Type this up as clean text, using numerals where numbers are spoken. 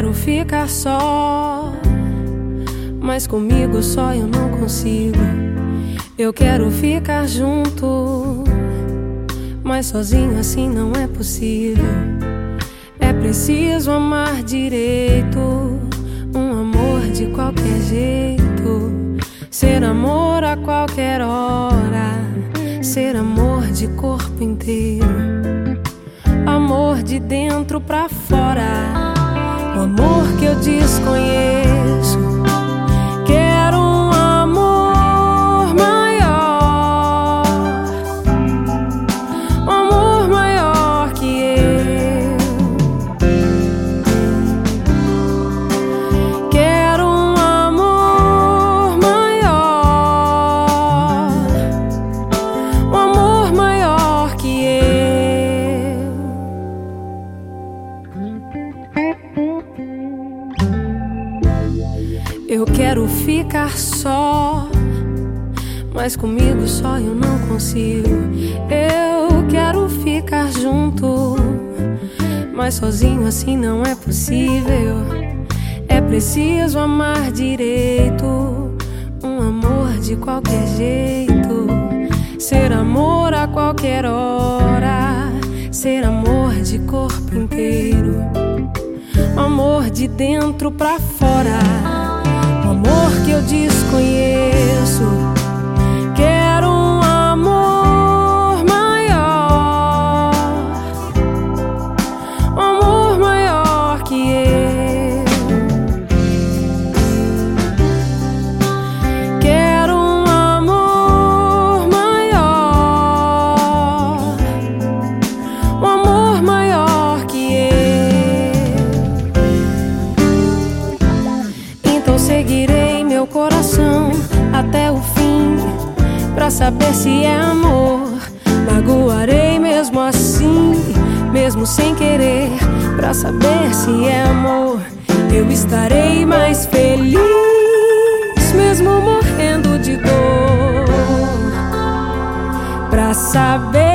quero ficar só, mas comigo só eu não consigo. Eu quero ficar junto, mas sozinho assim não é possível. É preciso amar direito, um amor de qualquer jeito. Ser amor a qualquer hora, ser amor de corpo inteiro. Amor de dentro pra fora, o amor que eu desconheço. Quero um amor maior, um amor maior que eu. Quero um amor maior, um amor maior que eu. Eu quero ficar só, mas comigo só eu não consigo. Eu quero ficar junto, mas sozinho assim não é possível. É preciso amar direito, um amor de qualquer jeito. Ser amor a qualquer hora, ser amor de corpo inteiro. Amor de dentro pra fora, o amor que eu desconheço. Quero um amor maior, um amor maior que eu. Quero um amor maior, um amor maior que eu. Então seguirei meu coração até o fim, pra saber se é amor. Magoarei mesmo assim, mesmo sem querer, pra saber se é amor. Eu estarei mais feliz, mesmo morrendo de dor, pra saber